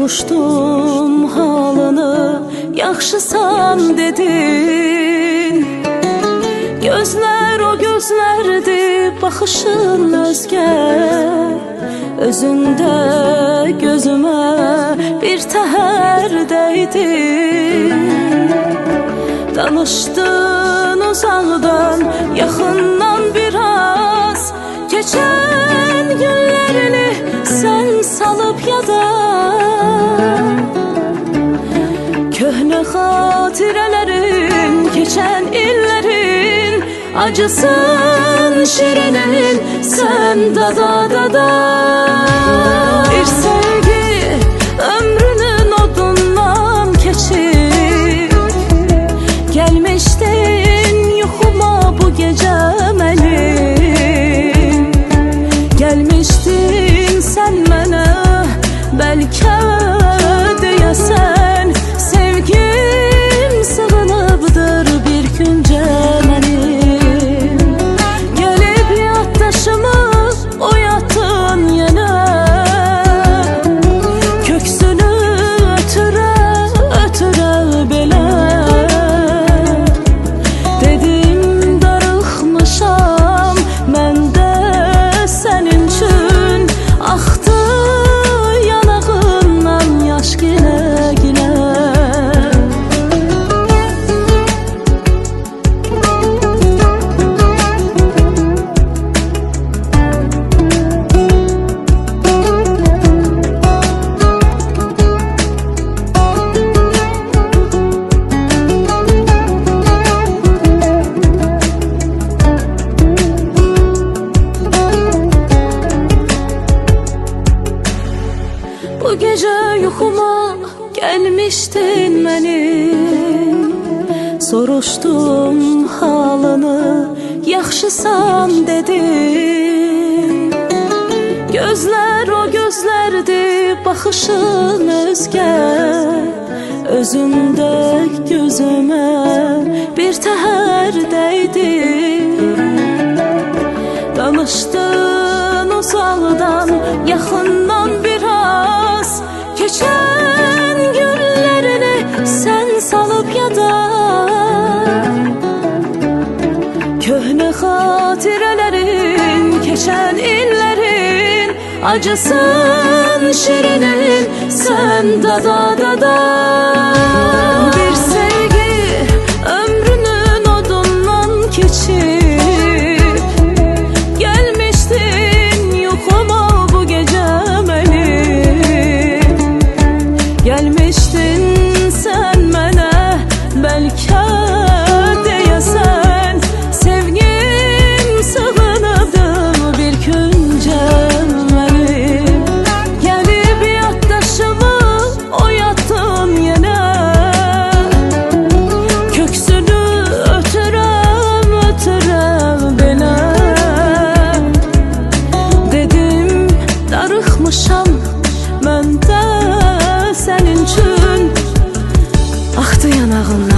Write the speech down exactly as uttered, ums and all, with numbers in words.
Soruşdum halını, yaxşısan dedin. Gözler o gözlerdi, baxışın özgə. Özündə gözümə bir təhər dəydi. Danışdın uzaqdan, yaxından biraz. Keçən günlərini sən salıb yada. Köhnə xatirələrin, keçən illərin acısın şirinin sən dada dada. Bir sevgi ömrünün odundan keçib, gəlmişdin yuxuma bu gecə mənim. Gəlmişdin sən mənə, bəlkə deyəsən sevgim sığınıbdır bir güncə mənim. Gəlib yaddaşımı oyatdın yenə, köksünü ötürə ötürə belə. Dedim darıxmışam mən də sənin üçün, axdı yanağından yaş gilə gilə. Bu gecə yuxuma gəlmişdin mənim. Soruşdum halını, yaxşısan dedim. Gözlər o gözlərdi, baxışın özgə. Özündə gözümə bir təhər dəydi. Danışdın uzaqdan, yaxından biraz. Keçən günlərini sən salıb yada. Köhnə xatirələrin, keçən illərin acısın şirinin sən dada dada. Bir sevgi ömrünün odundan keçib, gəlmişdin yuxuma bu gecə mənim. Gəlmişdin sən mənə, bəlkə deyəsən sevgim sığınıbdır bir güncə mənim. Gəlib yaddaşımı oyatdın yenə, köksünü ötürəm ötürəm belə. Dedim darıxmışam mən də sənin üçün, axdı yanağından